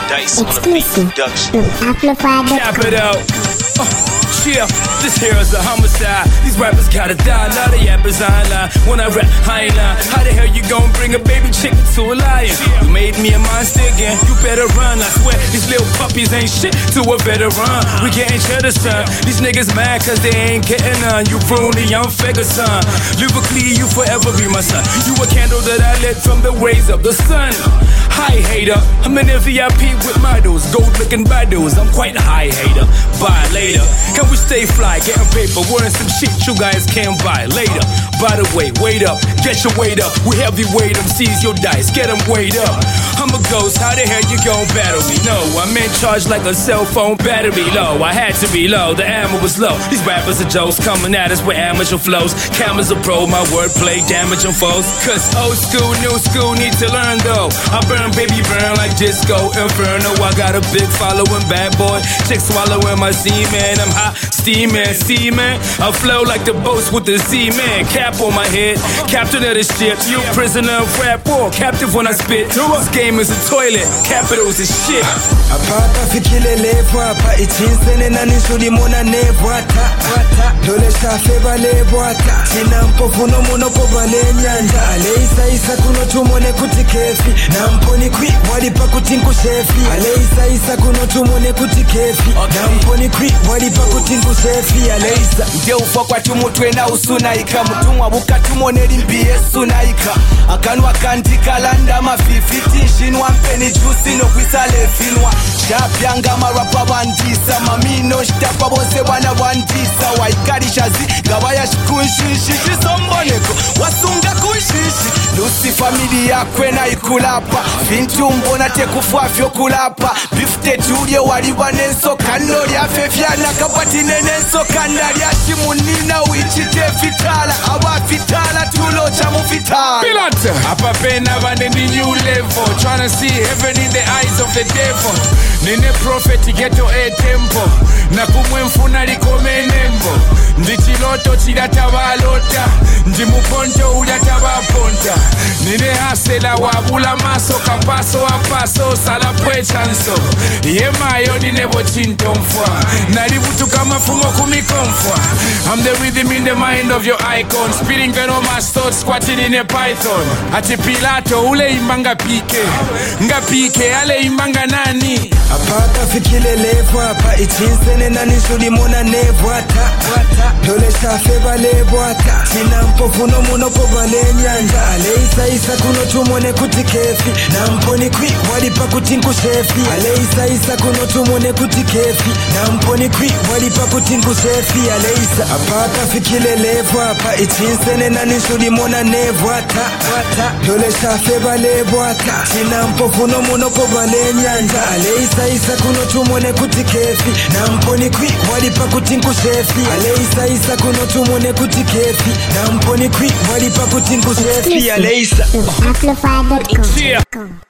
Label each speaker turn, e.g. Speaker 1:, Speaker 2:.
Speaker 1: Dice on the beat production.
Speaker 2: Cap it out. Yeah, this here is a homicide. These rappers gotta die. Now the yappers I ain't lie. When I rap, I ain't lie. How the hell you gon' bring a baby chicken to a lion? You made me a monster again. You better run. I swear these little puppies ain't shit to a veteran. We getting cheddar, son. These niggas mad cause they ain't getting none. You prune the young figure, son. Lyrically, you forever be my son. You a candle that I lit from the rays of the sun. Hi hater, I'm in a VIP with models, gold looking battles. I'm quite a high hater. Buy later. Can we stay fly, getting paper, wearing some shit you guys can't buy later. By the way, wait up, get your weight up. We heavyweight them, seize your dice, get them weighed up. I'm a ghost, how the hell you gon' battle me? No, I'm in charge like a cell phone battery low. I had to be low, the ammo was low. These rappers are jokes coming at us with amateur flows. Cameras are pro, my wordplay damaging foes. Cause old school, new school need to learn though. I burn, baby, burn like disco inferno. I got a big following, bad boy. Chicks swallowing my semen. I'm hot, steaming, seaman. I flow like the boats with the seaman. Cap on my head, captain of the ship. You prisoner of rap war, captive when I spit. This game is a toilet, capitals is shit.
Speaker 3: Apapa fikile lepo apa ichinsene na nishuri mona nebwata dole shafe balebwata china mpofuno muno pobale nyanja aleisa isa kuno tumone kuti kefi na mponi kwi walipa kuti nkushefi aleisa isa kuno tumone kuti kefi na mponi kwi walipa kuti nkushefi aleisa ndio ufa kwa tumutwe na usunaika mutumwa buka tumone limbiye sunaika akanwa kandika landa mafifiti shinwa mpeni juicy no kwisale finwa Shapyanga marapa bandisa mamino shtapa bose wana bandisa waikarishazi gabaya shikushishi chisomboneko wasunga kushishi Lucy family yakwe na ikulapa Vintu mbona tekufwa fyo kulapa Bifte tulye waliwa nenso kano lyafe fyana kapati nenenso kanda lyashimunina wichite vitala awa vitala tulo chamu vitala
Speaker 2: Pilate Apa pena bande ni new level Tryna see heaven in the eyes of the devil Nene prophet geto e tempo Na kumwemfuna likome nembo Ndichiloto chilatabalota Ndimuponto ulatabaponta Nene hasela wabula maso Kapaso apaso salapwe chanso Yemayo ninebo chintomfwa Nalibutu kama fumo kumikomfwa I'm the rhythm in the mind of your icon Spitting venomous thoughts squatting in a python Ati Pilato ule imbanga pike Nga pike ale imbanga nani
Speaker 3: Apapa fikile lepo apa ichinsene na nishuri mona nebwata dole shafe balebwata china mpofuno muno pobale nyanja aleisa isa kuno tumone kuti kefi na mponi kwi walipa kuti nkushefi aleisa isa kuno tumone kuti kefi na mponi kwi walipa kuti nkushefi aleisa apapa fikile lepo apa ichinsene na nishuri mona nebwata dole shafe balebwata china mpofuno muno pobale nyanja aleisa isa kuno tumone kuti kefi na mponi kwi walipa kuti nkushefi aleisa isa kuno tumone kuti kefi na mponi kwi walipa kuti nkushefi aleisa
Speaker 2: Yeah.